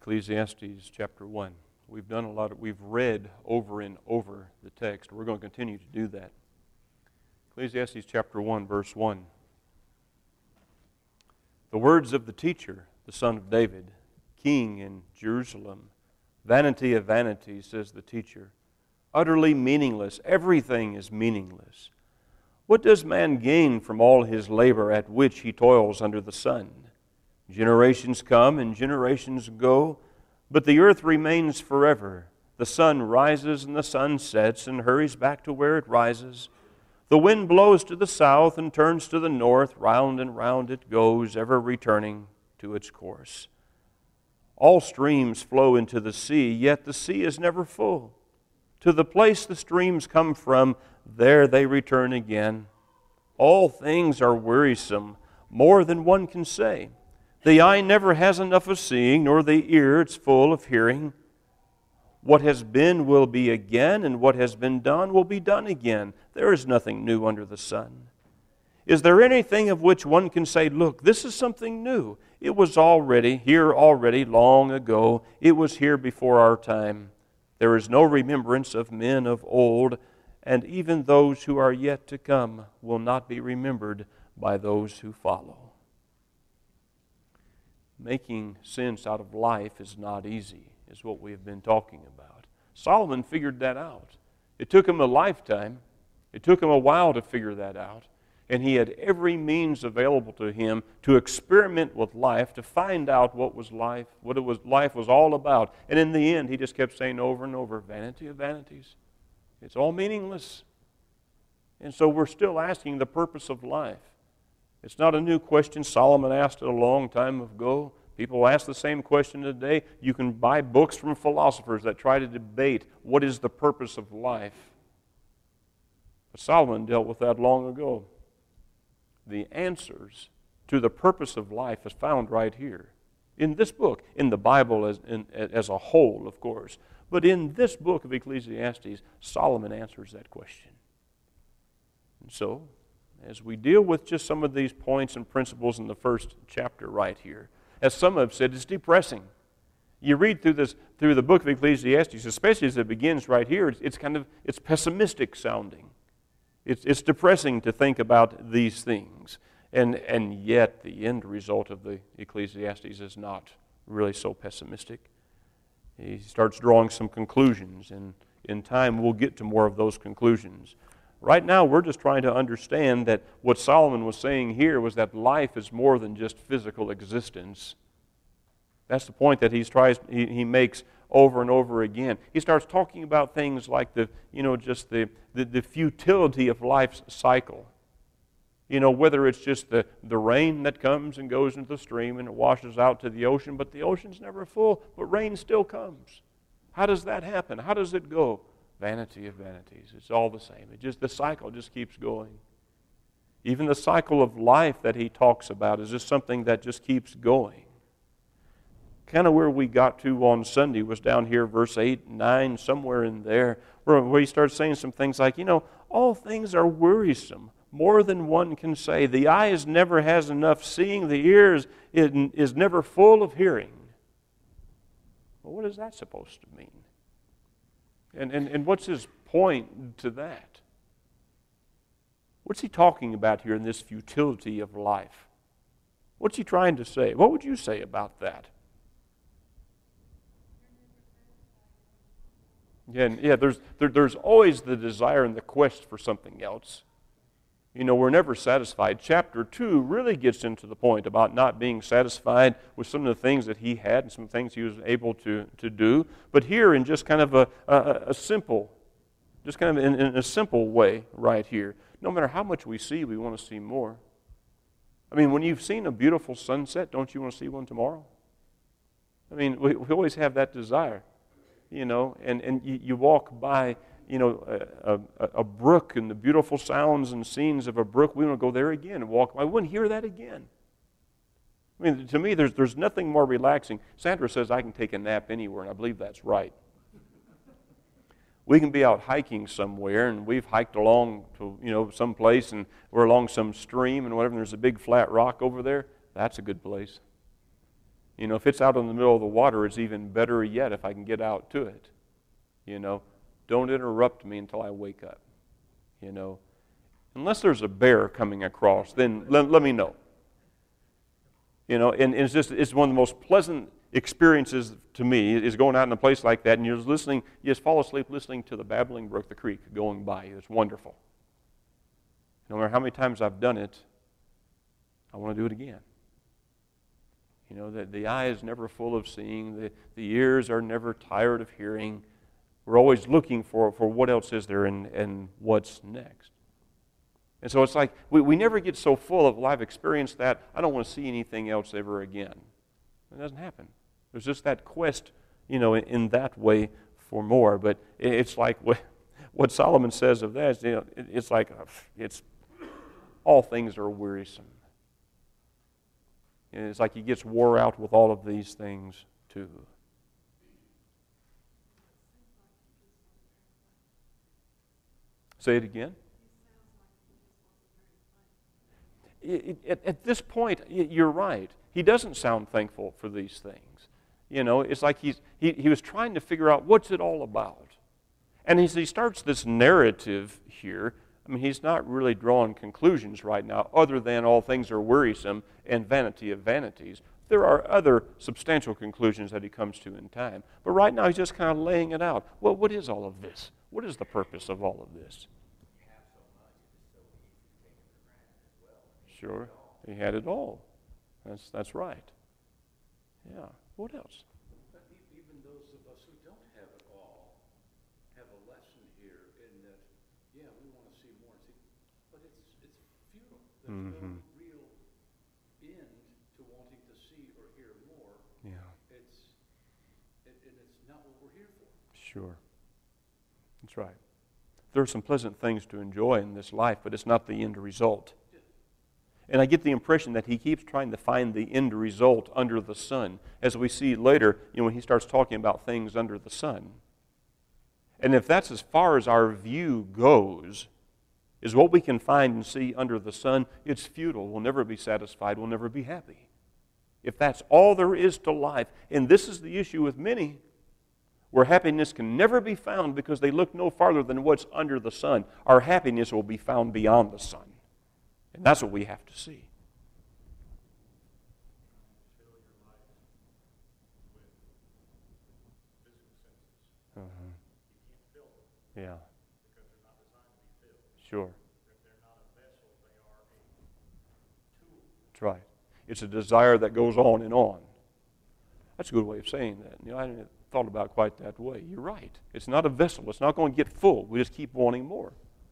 Ecclesiastes chapter 1. We've read over and over the text. We're going to continue to do that. Ecclesiastes chapter 1, verse 1. The words of the teacher, the son of David, king in Jerusalem. Vanity of vanities, says the teacher. Utterly meaningless. Everything is meaningless. What does man gain from all his labor at which he toils under the sun? Generations come and generations go, but the earth remains forever. The sun rises and the sun sets and hurries back to where it rises. The wind blows to the south and turns to the north. Round and round it goes, ever returning to its course. All streams flow into the sea, yet the sea is never full. To the place the streams come from, there they return again. All things are wearisome, more than one can say. The eye never has enough of seeing, nor the ear its full of hearing. What has been will be again, and what has been done will be done again. There is nothing new under the sun. Is there anything of which one can say, look, this is something new? It was here already long ago. It was here before our time. There is no remembrance of men of old, and even those who are yet to come will not be remembered by those who follow. Making sense out of life is not easy, is what we have been talking about. Solomon figured that out. It took him a lifetime. It took him a while to figure that out. And he had every means available to him to experiment with life, to find out what life was all about. And in the end, he just kept saying over and over, vanity of vanities. It's all meaningless. And so we're still asking the purpose of life. It's not a new question. Solomon asked it a long time ago. People ask the same question today. You can buy books from philosophers that try to debate what is the purpose of life. But Solomon dealt with that long ago. The answers to the purpose of life is found right here. In this book, in the Bible as a whole, of course. But in this book of Ecclesiastes, Solomon answers that question. And so, as we deal with just some of these points and principles in the first chapter right here, as some have said, it's depressing. You read through the book of Ecclesiastes, especially as it begins right here, it's pessimistic sounding. It's depressing to think about these things. And yet the end result of the Ecclesiastes is not really so pessimistic. He starts drawing some conclusions, and in time we'll get to more of those conclusions. Right now we're just trying to understand that what Solomon was saying here was that life is more than just physical existence. That's the point that he makes over and over again. He starts talking about things like the futility of life's cycle. Whether it's just the rain that comes and goes into the stream and it washes out to the ocean, but the ocean's never full, but rain still comes. How does that happen? How does it go? Vanity of vanities. It's all the same. The cycle just keeps going. Even the cycle of life that he talks about is just something that just keeps going. Kind of where we got to on Sunday was down here, verse 8, 9, somewhere in there, where he starts saying some things like, all things are wearisome, more than one can say. The eye never has enough seeing, the ears is never full of hearing. Well, what is that supposed to mean? And what's his point to that? What's he talking about here in this futility of life? What's he trying to say? What would you say about that? There's always the desire and the quest for something else. We're never satisfied. Chapter 2 really gets into the point about not being satisfied with some of the things that he had and some things he was able to do. But here in just kind of a simple, just kind of in a simple way right here, no matter how much we see, we want to see more. I mean, when you've seen a beautiful sunset, don't you want to see one tomorrow? I mean, we always have that desire, and you walk by a brook and the beautiful sounds and scenes of a brook, we want to go there again and walk by. We want to hear that again. I mean, to me, there's nothing more relaxing. Sandra says I can take a nap anywhere, and I believe that's right. We can be out hiking somewhere, and we've hiked along to some place, and we're along some stream and whatever, and there's a big flat rock over there. That's a good place. You know, if it's out in the middle of the water, it's even better yet if I can get out to it. You know, don't interrupt me until I wake up. You know, unless there's a bear coming across, then let me know. You know, and it's one of the most pleasant experiences to me is going out in a place like that, and you're listening, you just fall asleep listening to the babbling brook, the creek going by. It's wonderful. No matter how many times I've done it, I want to do it again. You know, the eye is never full of seeing, the ears are never tired of hearing. We're always looking for what else is there and what's next. And so it's like we never get so full of, well, I've experienced that, I don't want to see anything else ever again. It doesn't happen. There's just that quest, you know, in that way for more. But it's like what Solomon says of that, you know, it's like, all things are wearisome. And it's like he gets wore out with all of these things too. Say it again. At this point, you're right. He doesn't sound thankful for these things. You know, it's like he was trying to figure out what's it all about. And as he starts this narrative here, I mean, he's not really drawing conclusions right now other than all things are wearisome and vanity of vanities. There are other substantial conclusions that he comes to in time. But right now he's just kind of laying it out. Well, what is all of this? What is the purpose of all of this? Sure, he had it all. That's right. Yeah. What else? But even those of us who don't have it all have a lesson here in that, yeah, we want to see more, but it's futile. There's no real end to wanting to see or hear more. Yeah. It's not what we're here for. Sure. That's right. There are some pleasant things to enjoy in this life, but it's not the end result. And I get the impression that he keeps trying to find the end result under the sun, as we see later, you know, when he starts talking about things under the sun. And if that's as far as our view goes, is what we can find and see under the sun, it's futile. We'll never be satisfied. We'll never be happy. If that's all there is to life, and this is the issue with many, where happiness can never be found because they look no farther than what's under the sun. Our happiness will be found beyond the sun. And that's what we have to see. Yeah. Because they're not designed to be filled. Sure. If they're not a vessel, they are a tool. That's right. It's a desire that goes on and on. That's a good way of saying that. You know, I hadn't thought about it quite that way. You're right. It's not a vessel. It's not going to get full. We just keep wanting more.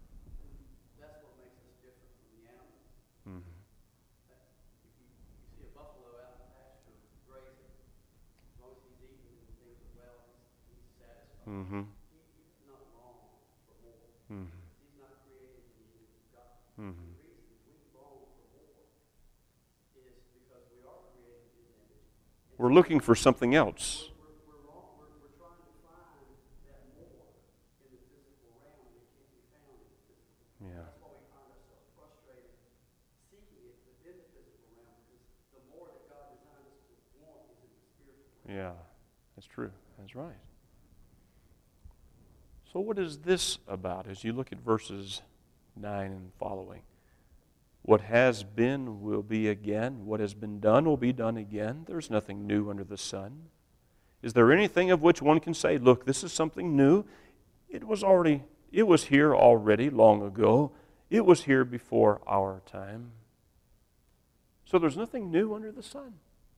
Mm-hmm. He's not long for more. Mm-hmm. He's not created in the image of God. Mm-hmm. The reason we long for more is because we are created in the image. We're looking for something else. We're trying to find that more in the physical realm that can't be found in the physical. Yeah. That's why we find ourselves frustrated seeking it within the physical realm, because the more that God designed us to want is in the spiritual realm. Yeah, that's true. That's right. So what is this about as you look at verses 9 and following? What has been will be again. What has been done will be done again. There's nothing new under the sun. Is there anything of which one can say, look, this is something new? It was here already long ago. It was here before our time. So there's nothing new under the sun.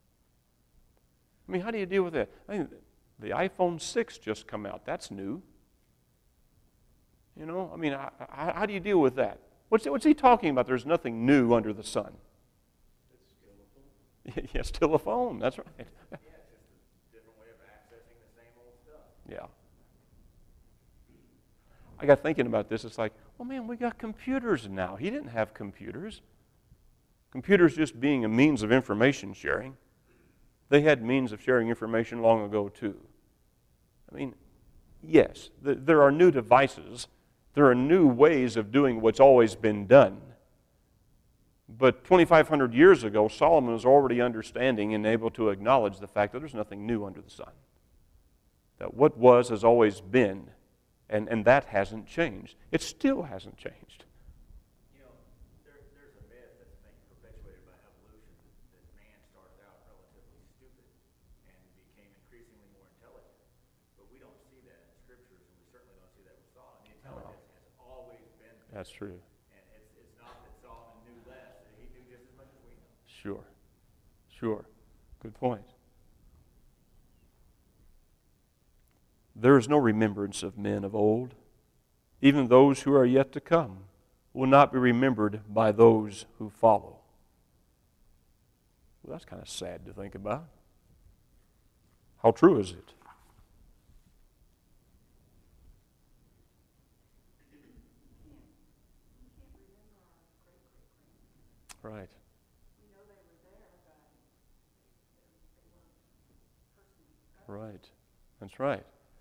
I mean, how do you deal with that? I mean, the iPhone 6 just come out. That's new. You know, I mean, how do you deal with that? What's he talking about? There's nothing new under the sun. It's still a phone. Yeah, still a phone. That's right. Yeah, it's just a different way of accessing the same old stuff. Yeah. I got thinking about this. It's like, well, man, we got computers now. He didn't have computers. Computers just being a means of information sharing. They had means of sharing information long ago, too. I mean, yes, there are new devices. There are new ways of doing what's always been done. But 2,500 years ago, Solomon was already understanding and able to acknowledge the fact that there's nothing new under the sun. That what was has always been, and that hasn't changed. It still hasn't changed. You know, there's a myth that's been perpetuated by evolution that man started out relatively stupid and became increasingly more intelligent. But we don't see that in the scriptures, and we certainly don't see that with Solomon. The intelligence has always been there. That's true. And it's not that Solomon knew less. He knew just as much as we know. Sure. Good point. There is no remembrance of men of old. Even those who are yet to come will not be remembered by those who follow. Well, that's kind of sad to think about. How true is it? Right. Right. That's right.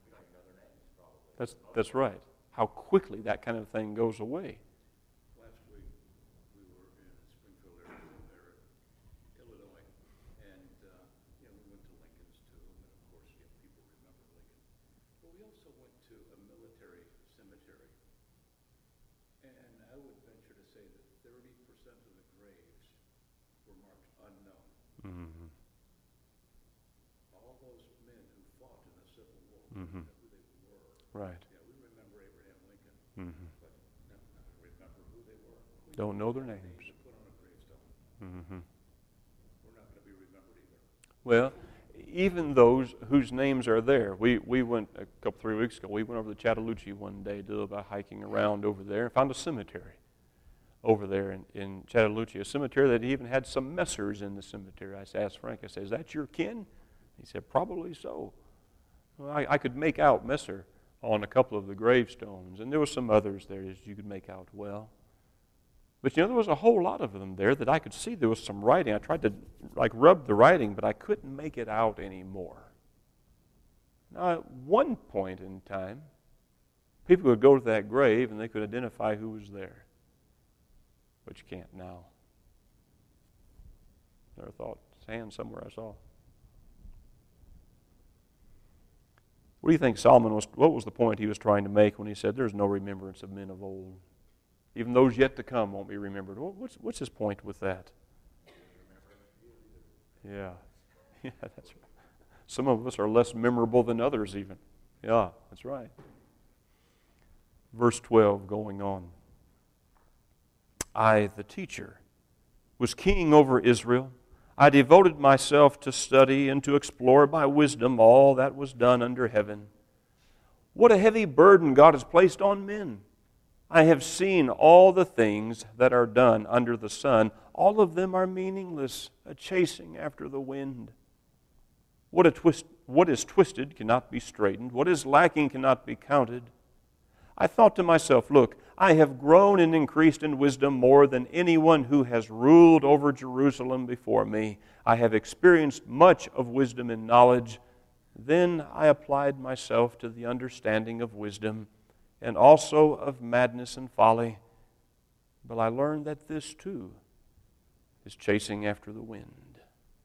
That's right. How quickly that kind of thing goes away. Last week, we were in Springfield area, Illinois, and we went to Lincoln's Tomb, and of course, people remember Lincoln. But we also went to a military cemetery, and I would venture to say that 30% of the graves were marked unknown. Mm-hmm. All those men who fought in the Civil War, Mm-hmm. who they were. Right. Yeah, we remember Abraham Lincoln, Mm-hmm. but not remember who they were. Don't know their names. Put on a gravestone. Mm-hmm. We're not going to be remembered either. Well, even those whose names are there. We went 3 weeks ago, we went over to Chattahoochee one day, did about hiking around over there, and found a cemetery over there in Chattahoochee, a cemetery that even had some Messers in the cemetery. I asked Frank, I said, is that your kin? He said, probably so. Well, I could make out Messer on a couple of the gravestones, and there were some others there that you could make out well. But there was a whole lot of them there that I could see there was some writing. I tried to rub the writing, but I couldn't make it out anymore. Now, at one point in time, people would go to that grave and they could identify who was there. But you can't now. Never thought. His hand somewhere I saw. What do you think what was the point he was trying to make when he said there's no remembrance of men of old? Even those yet to come won't be remembered. What's his point with that? Yeah, that's right. Some of us are less memorable than others even. Yeah, that's right. Verse 12 going on. I, the teacher, was king over Israel. I devoted myself to study and to explore by wisdom all that was done under heaven. What a heavy burden God has placed on men. I have seen all the things that are done under the sun. All of them are meaningless, a chasing after the wind. What is twisted cannot be straightened. What is lacking cannot be counted. I thought to myself, look, I have grown and increased in wisdom more than anyone who has ruled over Jerusalem before me. I have experienced much of wisdom and knowledge. Then I applied myself to the understanding of wisdom and also of madness and folly. But I learned that this too is chasing after the wind.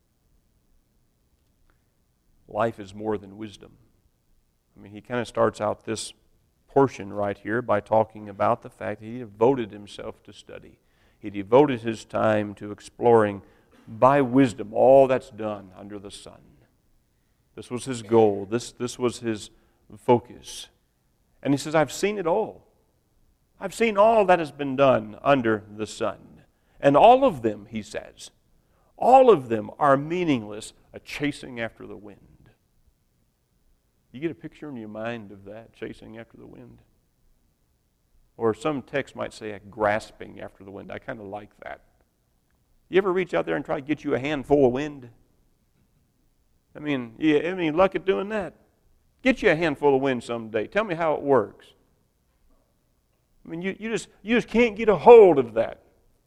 Life is more than wisdom. I mean, he kind of starts out this portion right here by talking about the fact that he devoted himself to study. He devoted his time to exploring by wisdom all that's done under the sun. This was his goal. This was his focus. And he says, I've seen it all. I've seen all that has been done under the sun. And all of them, he says, all of them are meaningless, a chasing after the wind. You get a picture in your mind of that, chasing after the wind? Or some text might say a grasping after the wind. I kind of like that. You ever reach out there and try to get you a handful of wind? I mean, luck at doing that. Get you a handful of wind someday. Tell me how it works. I mean, you just can't get a hold of that.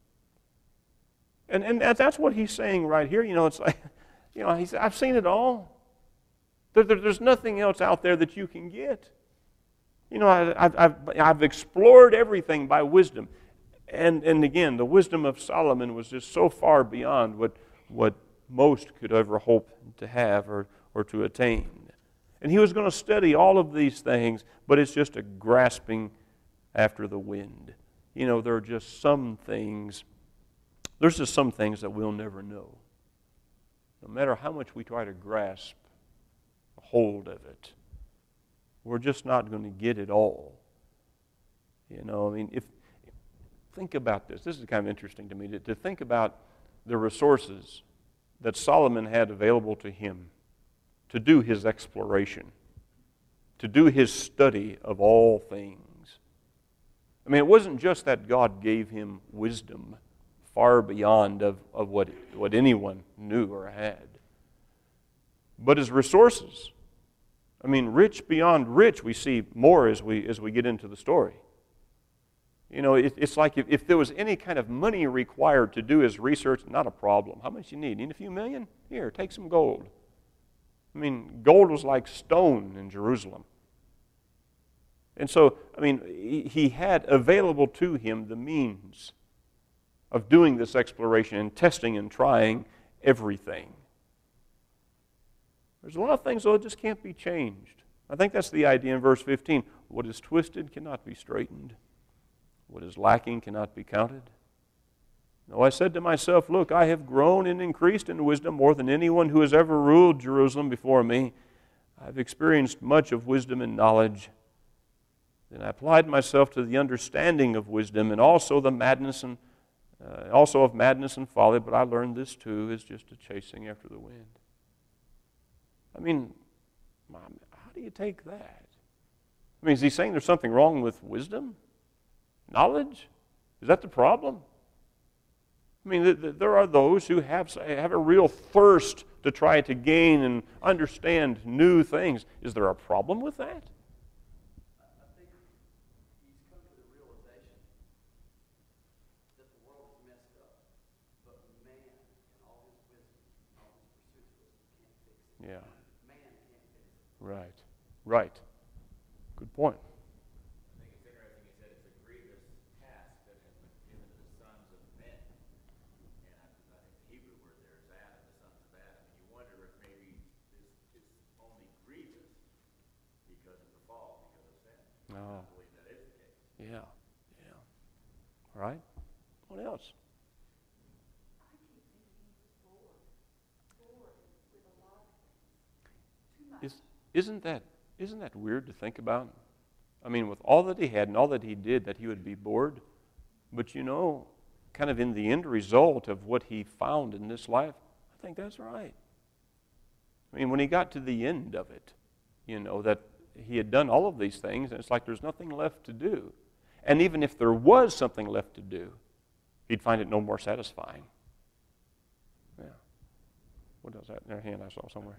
And that's what he's saying right here. It's like, he said, I've seen it all. There's nothing else out there that you can get. I've explored everything by wisdom. And again, the wisdom of Solomon was just so far beyond what most could ever hope to have or to attain. And he was going to study all of these things, but it's just a grasping after the wind. You know, there are just some things, there's just some things that we'll never know. No matter how much we try to grasp a hold of it, we're just not going to get it all. You know, I mean, think about this. This is kind of interesting to me, to think about the resources that Solomon had available to him to do his exploration, to do his study of all things. I mean, it wasn't just that God gave him wisdom far beyond of what anyone knew or had, but his resources. I mean, rich beyond rich, we see more as we get into the story. You know, it's like if there was any kind of money required to do his research, not a problem. How much you need? Need a few million? Here, take some gold. I mean, gold was like stone in Jerusalem. And so, I mean, he had available to him the means of doing this exploration and testing and trying everything. There's a lot of things, though, that just can't be changed. I think that's the idea in verse 15. What is twisted cannot be straightened. What is lacking cannot be counted. No, I said to myself, look, I have grown and increased in wisdom more than anyone who has ever ruled Jerusalem before me. I've experienced much of wisdom and knowledge. Then I applied myself to the understanding of wisdom and also the madness and also of madness and folly, but I learned this too, is just a chasing after the wind. I mean, how do you take that? I mean, is he saying there's something wrong with wisdom? Knowledge? Is that the problem? I mean, there are those who have a real thirst to try to gain and understand new things. Is there a problem with that? I think he's come to the realization that the world is messed up, but man, in all his wisdom, all his pursuit of wisdom, can't fix it. Yeah. Man can't fix it. Right. Good point. I think it's interesting, he said it's a grievous task that has been given to the sons of men. And I think the Hebrew word there is Adam, the sons of Adam. And you wonder if maybe this is only grievous because of the fall, because of sin. Oh. I believe that is the case. Yeah. All right. What else? I keep thinking he was bored with a lot of things. Too much. Isn't that weird to think about? I mean, with all that he had and all that he did, that he would be bored. But you know, kind of in the end result of what he found in this life, I think that's right. I mean, when he got to the end of it, you know, that he had done all of these things, and it's like there's nothing left to do. And even if there was something left to do, he'd find it no more satisfying. Yeah. What is that in their hand I saw somewhere?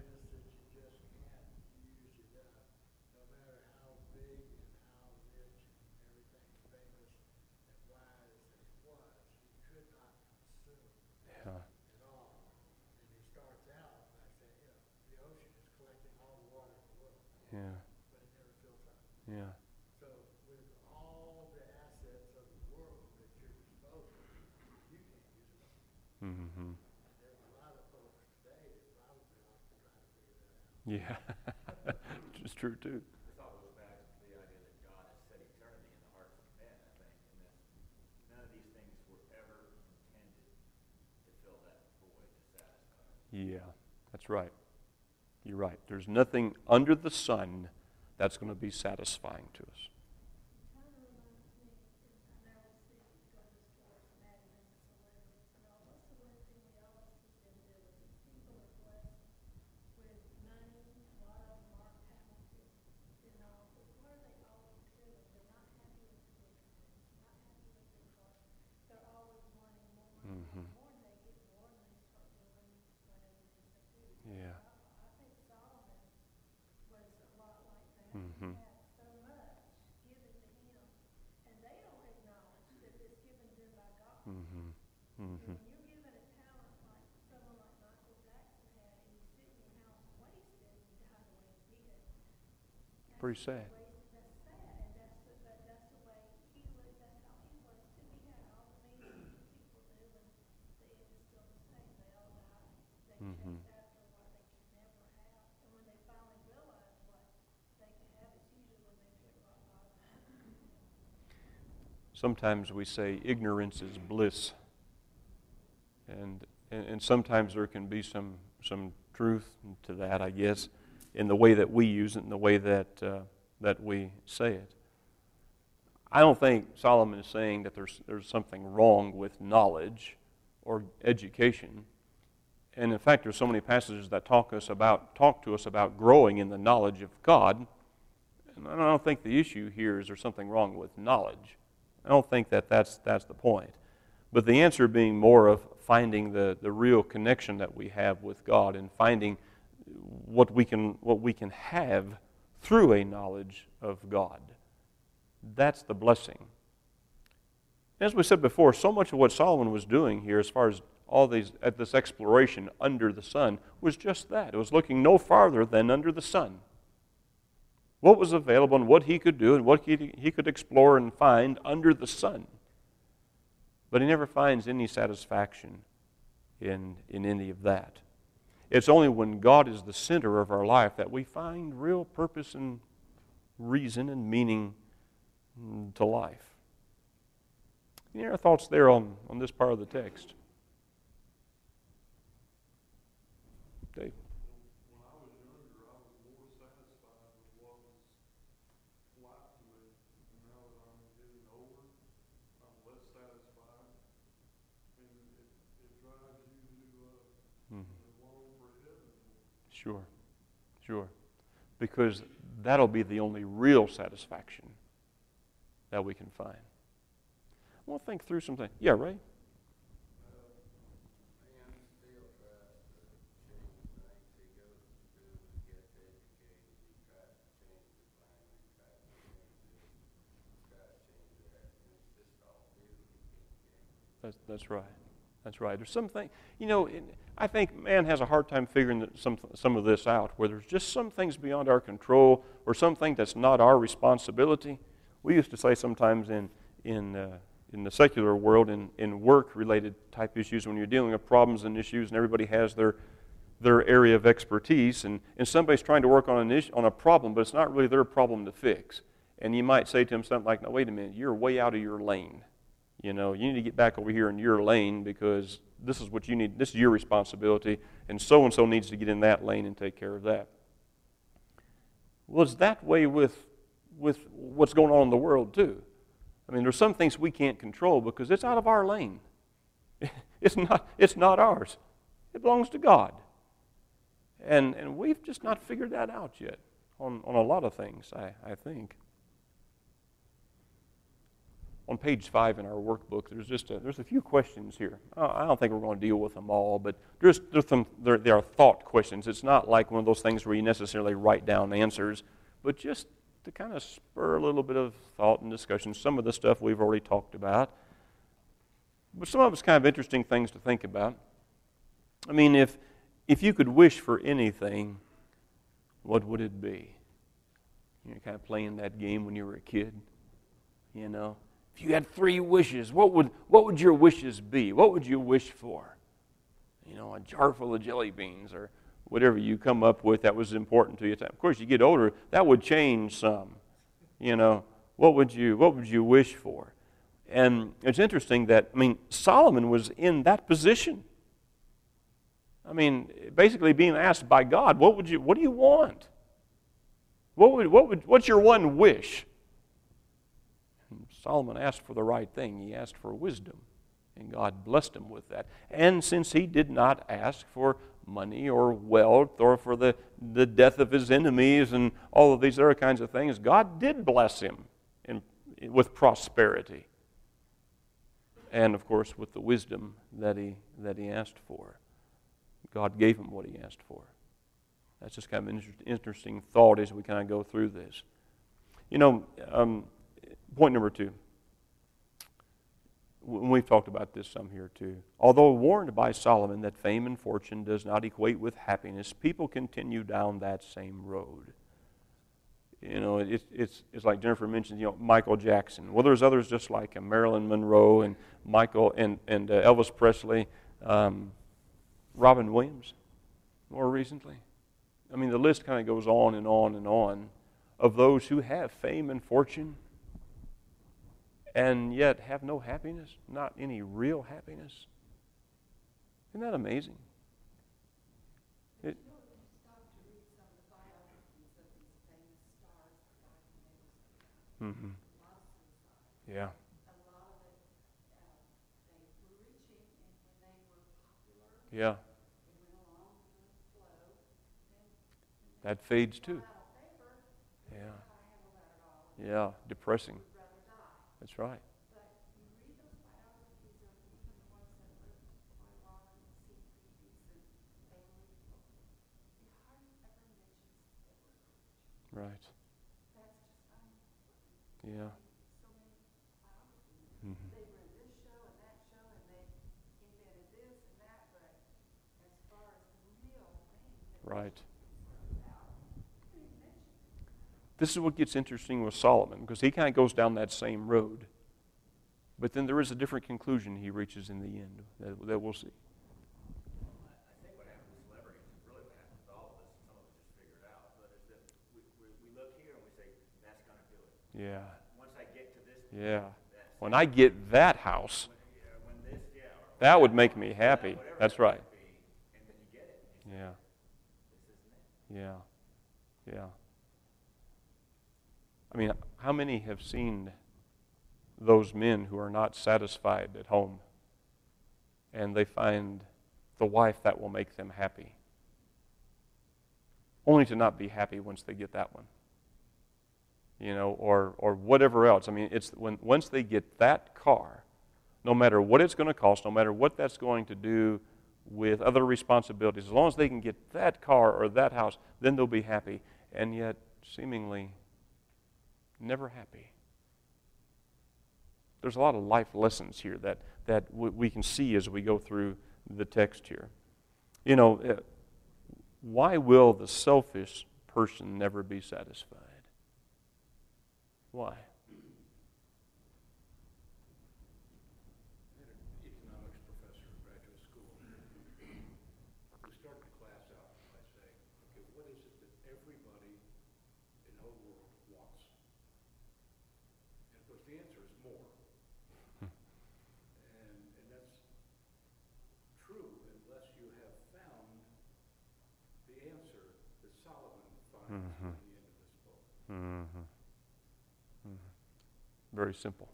Yeah. But it never fills up. Yeah. So with all the assets of the world at your disposal, you can't use it all. Mm-hmm. There's a lot of folks today that probably ought to try to figure that out. Yeah. It's true too. This all goes back to the idea that God has set eternity in the hearts of men, I think, and that none of these things were ever intended to fill that void, to satisfy. Yeah, that's right. You're right. There's nothing under the sun that's going to be satisfying to us. Kind of reminds me, and I know we see go to sports, madness, and celebrities, and all. What's the one thing we always see them doing? People are blessed with money. A lot of them are talented, you know. But what are they always doing? They're not happy with the big things. Not happy with their cars. They're always wanting more and Mm-hmm. more. And they get more, and they start doing whatever it is they do. Yeah. I think Solomon was a lot like that. Mm-hmm. He had so much given to him, and they don't acknowledge that it's given to them by God. Mm-hmm. Mm-hmm. And when you're given a talent like someone like Michael Jackson had, and you sit in your house wasted, and you die the way he did. Pretty sad. That's sad, and that's the way he was. That's how he was too. He had all sometimes we say ignorance is bliss. And sometimes there can be some truth to that, I guess, in the way that we use it, in the way that we say it. I don't think Solomon is saying that there's something wrong with knowledge or education. And in fact, there's so many passages that talk to us about growing in the knowledge of God. And I don't think the issue here is there's something wrong with knowledge. I don't think that's the point. But the answer being more of finding the real connection that we have with God and finding what we can have through a knowledge of God. That's the blessing. As we said before, so much of what Solomon was doing here as far as this exploration under the sun was just that. It was looking no farther than under the sun. What was available and what he could do and what he could explore and find under the sun. But he never finds any satisfaction in any of that. It's only when God is the center of our life that we find real purpose and reason and meaning to life. Any other thoughts there on this part of the text? Dave? When I was younger, I was more satisfied with what was flat to me. And now that I'm getting older, I'm less satisfied. And it drives you to long for heaven. Sure. Because that'll be the only real satisfaction that we can find. I want to think through something. Yeah, Ray? Man still tries to change things. He goes to school, he gets educated, he tries to change the climate, he tries to change this, he tries to change that, and it's just all beautiful. That's right. That's right. There's something, I think man has a hard time figuring some of this out, where there's just some things beyond our control or something that's not our responsibility. We used to say sometimes in the secular world, in work-related type issues, when you're dealing with problems and issues and everybody has their area of expertise, and somebody's trying to work on a problem, but it's not really their problem to fix. And you might say to them something like, "No, wait a minute, you're way out of your lane. You need to get back over here in your lane because this is what you need. This is your responsibility, and so needs to get in that lane and take care of that." Well, it's that way with what's going on in the world too. I mean, there's some things we can't control because it's out of our lane. It's not ours. It belongs to God. And we've just not figured that out yet on a lot of things, I think. On page 5 in our workbook, there's a few questions here. I don't think we're going to deal with them all, but there are thought questions. It's not like one of those things where you necessarily write down answers, but just to kind of spur a little bit of thought and discussion. Some of the stuff we've already talked about, but some of it's kind of interesting things to think about. I mean, if you could wish for anything, what would it be? You're kind of playing that game when you were a kid, If you had 3 wishes, what would your wishes be? What would you wish for? A jar full of jelly beans or whatever you come up with that was important to you. Of course, you get older, that would change some. What would you wish for? And it's interesting that, Solomon was in that position. Basically being asked by God, what do you want? What's your one wish? And Solomon asked for the right thing. He asked for wisdom, and God blessed him with that. And since he did not ask for money or wealth or for the death of his enemies and all of these other kinds of things, God did bless him with prosperity. And of course with the wisdom that he asked for. God gave him what he asked for. That's just kind of an interesting thought as we kind of go through this. Point number 2. We've talked about this some here too. Although warned by Solomon that fame and fortune does not equate with happiness, people continue down that same road. It's like Jennifer mentioned, Michael Jackson. Well, there's others just like Marilyn Monroe and Michael and Elvis Presley, Robin Williams, more recently. The list kind of goes on and on and on of those who have fame and fortune. and yet have no happiness, not any real happiness. Isn't that amazing? It, When you stop to read some of the biographies of these famous stars that God enables them, mhm. a lot of suicide, Yeah, a lot of it, they were reaching, and when they were popular, yeah. they went along with the flow, then That fades too. out of favor, Yeah, how to handle that at all, and yeah. Depressing. would rather die. That's right. But you read those biographies of even the ones that lived quite a while and seemed pretty decent, family people, he hardly ever mentions the word religion. Right. That's just unimportant. Yeah. So many biographies. Mhm. They were in this show and that show, and they invented this and that, but as far as the real thing that Right. it's about, they didn't mention it. This is what gets interesting with Solomon, because he kind of goes down that same road. But then there is a different conclusion he reaches in the end that we'll see. I think what happens with celebrities is really what happens with all of us. Some of us just figure it out, but is that we look here and we say, that's going to do it. Yeah. Once I get to this, Yeah. that's When I get that house, when this, yeah, or that would make me happy. whatever That's that right. might be, and then you get it. And you say, Yeah. this isn't it. Yeah. Yeah. I mean, how many have seen those men who are not satisfied at home and they find the wife that will make them happy, only to not be happy once they get that one? Or whatever else. I mean, it's once they get that car, no matter what it's going to cost, no matter what that's going to do with other responsibilities, as long as they can get that car or that house, then they'll be happy. And yet, seemingly, never happy. There's a lot of life lessons here that we can see as we go through the text here. Why will the selfish person never be satisfied? Why? I had an economics professor at graduate school who started the class out by saying, okay, what is it that everybody in the whole world wants? And of course, the answer is more. And that's true unless you have found the answer that Solomon finds Mhm. at the end of this book. Mm-hmm. Very simple.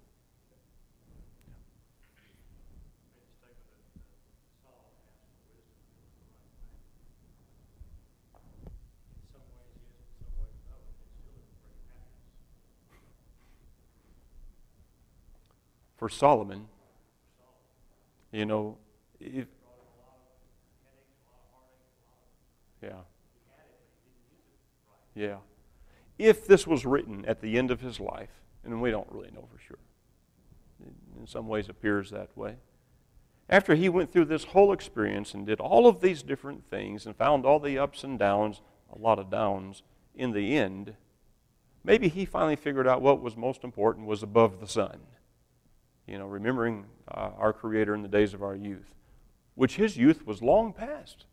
I just take it that Solomon asked for wisdom to do the right thing. In some ways, yes, in some ways, no. It still doesn't bring happiness. For Solomon, if, Brought him a lot of headaches, a lot of heartache, a lot of, yeah, he had it, but he didn't use it right. yeah. If this was written at the end of his life, and we don't really know for sure, in some ways appears that way. After he went through this whole experience and did all of these different things and found all the ups and downs, a lot of downs, in the end, maybe he finally figured out what was most important was above the sun. Remembering our Creator in the days of our youth, which his youth was long past.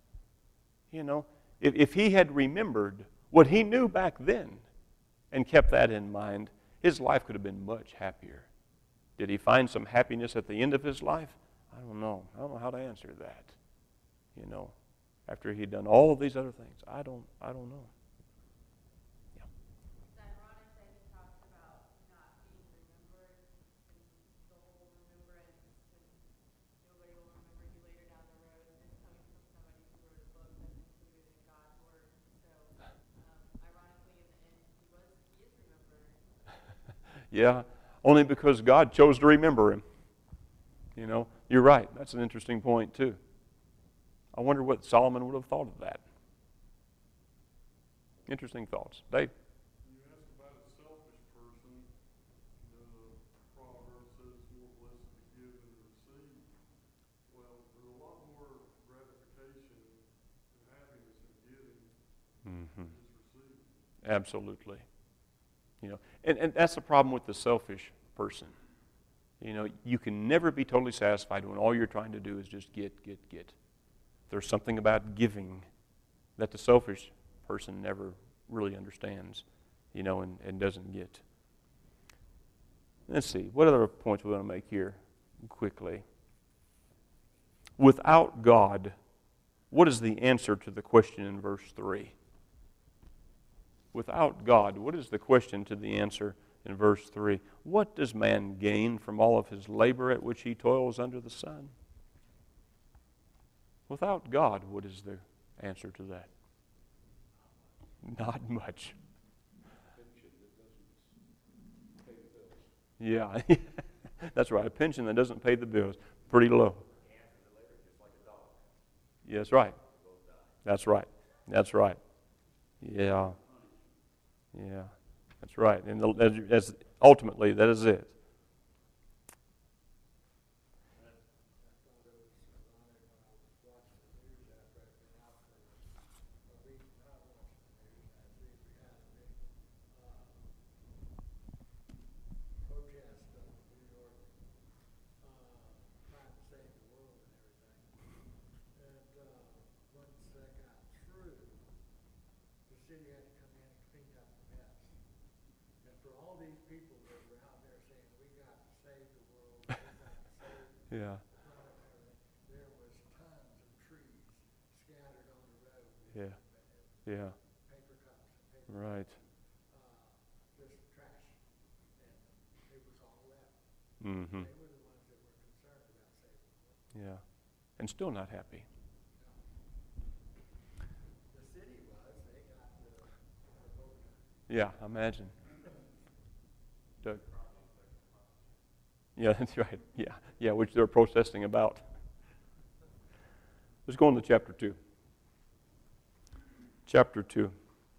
If he had remembered what he knew back then and kept that in mind, his life could have been much happier. Did he find some happiness at the end of his life? I don't know. I don't know how to answer that. After he'd done all of these other things, I don't know. It's ironic that he talks about not being remembered, and the whole remembrance, and nobody will remember you later down the road. This coming from somebody who wrote a book that's included in God's Word. So, ironically, in the end, he is remembered. Yeah, only because God chose to remember him. You're right. That's an interesting point, too. I wonder what Solomon would have thought of that. Interesting thoughts. Dave? You ask about a selfish person, the proverb says more blessed to give than to receive. Well, there's a lot more gratification and happiness in giving Mm-hmm. than just receiving. Absolutely. And that's the problem with the selfish person. You can never be totally satisfied when all you're trying to do is just get. There's something about giving that the selfish person never really understands, and doesn't get. Let's see, what other points we want to make here quickly? Without God, what is the answer to the question in verse 3? Without God, what is the question to the answer in verse 3? What does man gain from all of his labor at which he toils under the sun? Without God, what is the answer to that? Not much. Yeah, that's right. A pension that doesn't pay the bills. Pretty low. Yeah, that's right. That's right. That's right. Yeah. Yeah. That's right. And that's ultimately, that is it. Yeah. There was tons of trees scattered on the road. Yeah. Yeah. Paper cups, Right. just trash. And it was all left. Mm-hmm. They were the ones that were concerned about saving the world. Yeah. And still not happy. The city was, they got the overtime. Yeah, imagine. Doug. Yeah, that's right. Yeah, yeah, which they're protesting about. Let's go on to chapter 2. Chapter 2.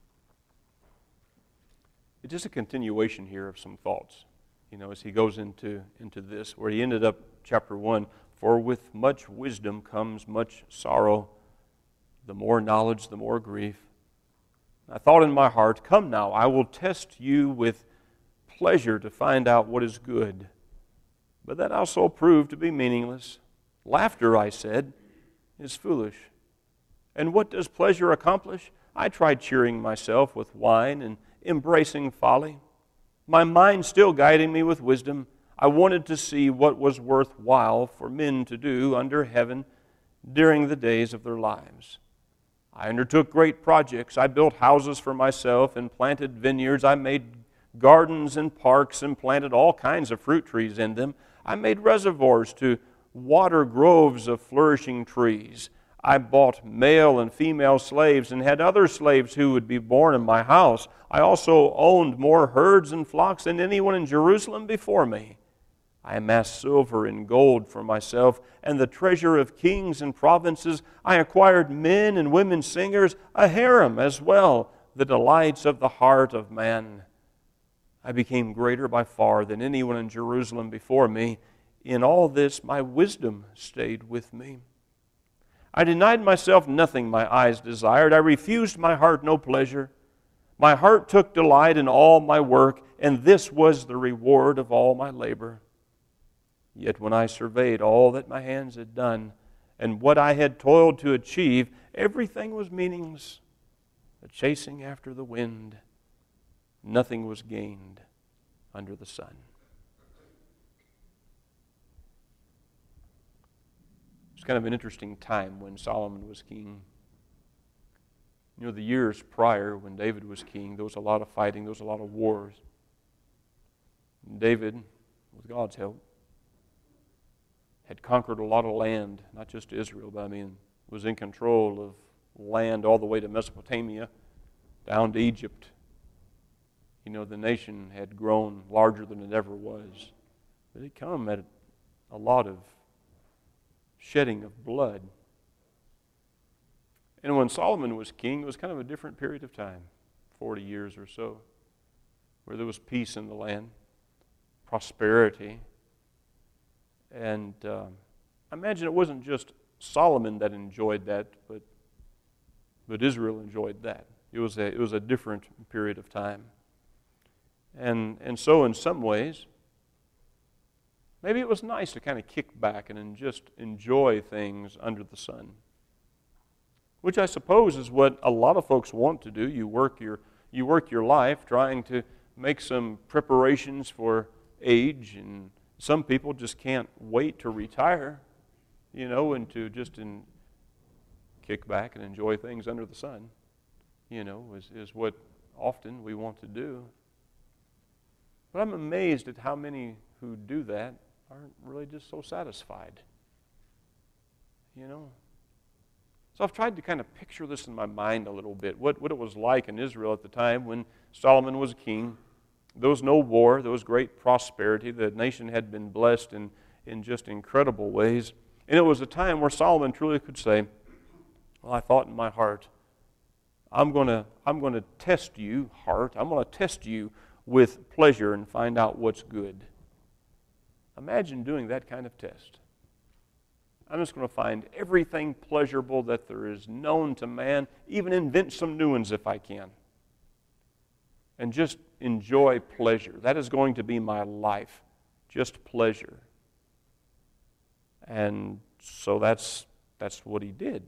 It's just a continuation here of some thoughts, as he goes into this, where he ended up chapter 1. For with much wisdom comes much sorrow. The more knowledge, the more grief. I thought in my heart, come now, I will test you with pleasure to find out what is good. But that also proved to be meaningless. Laughter, I said, is foolish. And what does pleasure accomplish? I tried cheering myself with wine and embracing folly. My mind still guiding me with wisdom, I wanted to see what was worthwhile for men to do under heaven during the days of their lives. I undertook great projects. I built houses for myself and planted vineyards. I made gardens and parks and planted all kinds of fruit trees in them. I made reservoirs to water groves of flourishing trees. I bought male and female slaves and had other slaves who would be born in my house. I also owned more herds and flocks than anyone in Jerusalem before me. I amassed silver and gold for myself and the treasure of kings and provinces. I acquired men and women singers, a harem as well, the delights of the heart of man. I became greater by far than anyone in Jerusalem before me. In all this, my wisdom stayed with me. I denied myself nothing my eyes desired. I refused my heart no pleasure. My heart took delight in all my work, and this was the reward of all my labor. Yet when I surveyed all that my hands had done and what I had toiled to achieve, everything was meaningless, a chasing after the wind. Nothing was gained under the sun. It's kind of an interesting time when Solomon was king. The years prior when David was king, there was a lot of fighting, there was a lot of wars. And David, with God's help, had conquered a lot of land, not just Israel, but was in control of land all the way to Mesopotamia, down to Egypt. The nation had grown larger than it ever was. But it come at a lot of shedding of blood. And when Solomon was king, it was kind of a different period of time, 40 years or so, where there was peace in the land, prosperity. And I imagine it wasn't just Solomon that enjoyed that, but Israel enjoyed that. It was a different period of time. And so in some ways, maybe it was nice to kind of kick back and just enjoy things under the sun, which I suppose is what a lot of folks want to do. You work your life trying to make some preparations for age, and some people just can't wait to retire, and to just kick back and enjoy things under the sun, is what often we want to do. But I'm amazed at how many who do that aren't really just so satisfied. So I've tried to kind of picture this in my mind a little bit, what it was like in Israel at the time when Solomon was king. There was no war. There was great prosperity. The nation had been blessed in just incredible ways. And it was a time where Solomon truly could say, well, I thought in my heart, I'm going to test you, heart. I'm going to test you with pleasure and find out what's good. Imagine doing that kind of test. I'm just going to find everything pleasurable that there is known to man, even invent some new ones if I can. And just enjoy pleasure. That is going to be my life, just pleasure. And so that's what he did.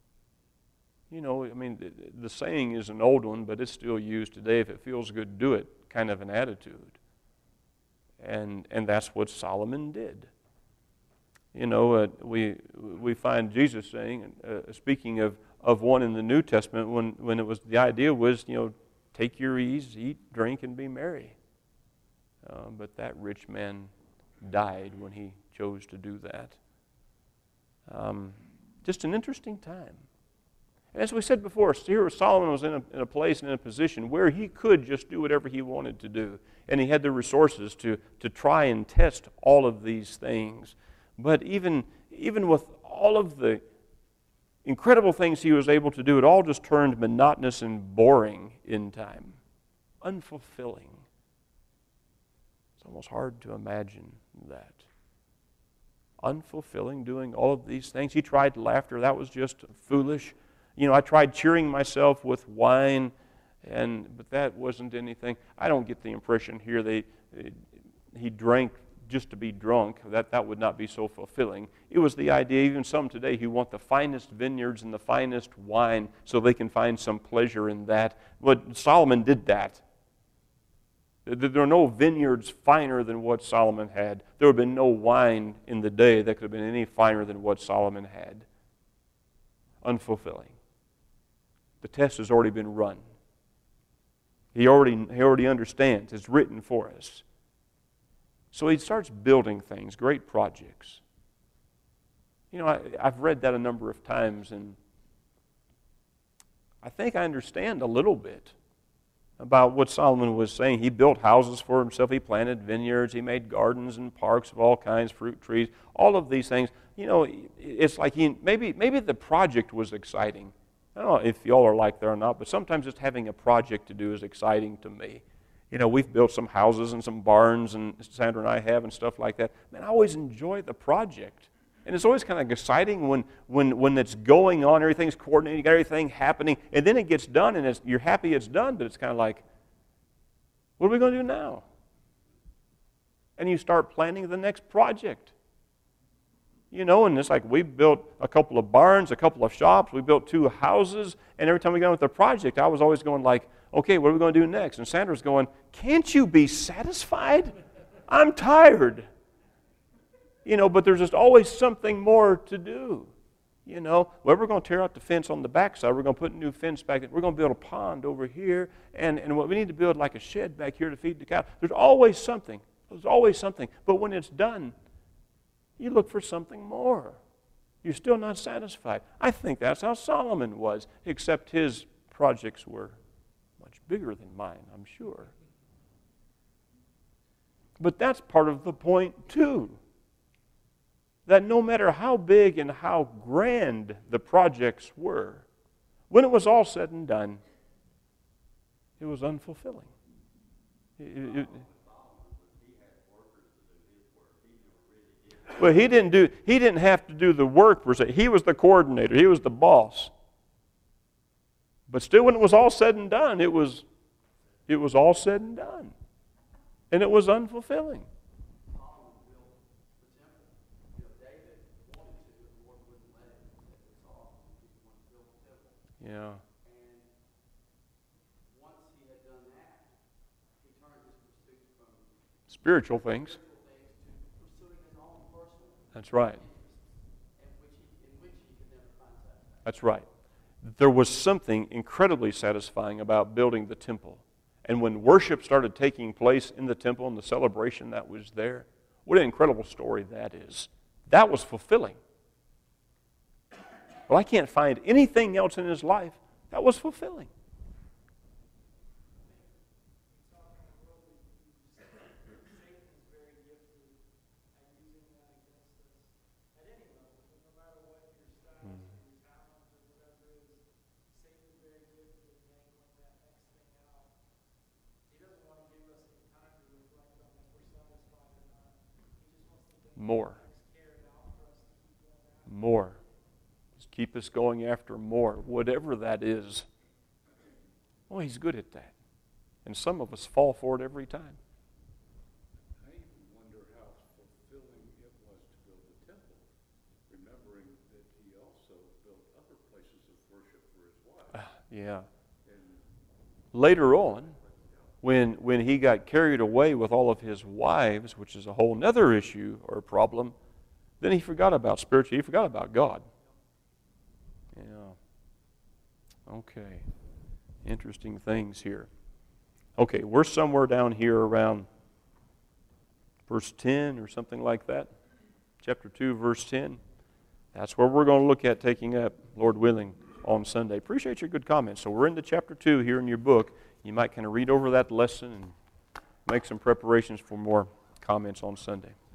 The saying is an old one, but it's still used today. If it feels good, do it, kind of an attitude. And that's what Solomon did. We find Jesus saying, speaking of one in the New Testament, when it was the idea was, take your ease, eat, drink, and be merry. But that rich man died when he chose to do that. Just an interesting time. And as we said before, here Solomon was in a place and in a position where he could just do whatever he wanted to do. And he had the resources to try and test all of these things. But even with all of the incredible things he was able to do, it all just turned monotonous and boring in time. Unfulfilling. It's almost hard to imagine that. Unfulfilling, doing all of these things. He tried laughter. That was just foolish. I tried cheering myself with wine, but that wasn't anything. I don't get the impression here he drank just to be drunk. That would not be so fulfilling. It was the idea, even some today who want the finest vineyards and the finest wine so they can find some pleasure in that. But Solomon did that. There are no vineyards finer than what Solomon had. There would have been no wine in the day that could have been any finer than what Solomon had. Unfulfilling. The test has already been run. He already understands. It's written for us. So he starts building things, great projects. I've read that a number of times, and I think I understand a little bit about what Solomon was saying. He built houses for himself. He planted vineyards. He made gardens and parks of all kinds, fruit trees, all of these things. It's like maybe the project was exciting. I don't know if y'all are like that or not, but sometimes just having a project to do is exciting to me. We've built some houses and some barns, and Sandra and I have, and stuff like that. Man, I always enjoy the project. And it's always kind of exciting when it's going on, everything's coordinated, you got everything happening, and then it gets done, and you're happy it's done, but it's kind of like, what are we going to do now? And you start planning the next project. And it's like we built a couple of barns, a couple of shops, we built 2 houses, and every time we got with the project, I was always going like, okay, what are we going to do next? And Sandra's going, can't you be satisfied? I'm tired. But there's just always something more to do. Well, we're going to tear out the fence on the backside. We're going to put a new fence back there. We're going to build a pond over here. And what we need to build like a shed back here to feed the cow. There's always something. There's always something. But when it's done, you look for something more. You're still not satisfied. I think that's how Solomon was, except his projects were much bigger than mine, I'm sure. But that's part of the point, too. That no matter how big and how grand the projects were, when it was all said and done, it was unfulfilling. Well, he didn't have to do the work per se. He was the coordinator. He was the boss. But still, when it was all said and done, it was all said and done. And it was unfulfilling. Yeah. And once he had done that, he turned his pursuit from spiritual things. to pursuing his own personal That's right. interests, in which he could never find satisfaction. That's right. There was something incredibly satisfying about building the temple. And when worship started taking place in the temple and the celebration that was there, what an incredible story that is. That was fulfilling. Well, I can't find anything else in his life that was fulfilling. More. More. Just keep us going after more, whatever that is. Oh, he's good at that. And some of us fall for it every time. I even wonder how fulfilling it was to build the temple, remembering that he also built other places of worship for his wife. Yeah. And Later on, when he got carried away with all of his wives, which is a whole other issue or problem, then he forgot about spirituality. He forgot about God. Yeah. Okay. Interesting things here. Okay, we're somewhere down here around verse 10 or something like that. Chapter 2, verse 10. That's where we're going to look at taking up, Lord willing, on Sunday. Appreciate your good comments. So we're into chapter 2 here in your book. You might kind of read over that lesson and make some preparations for more comments on Sunday.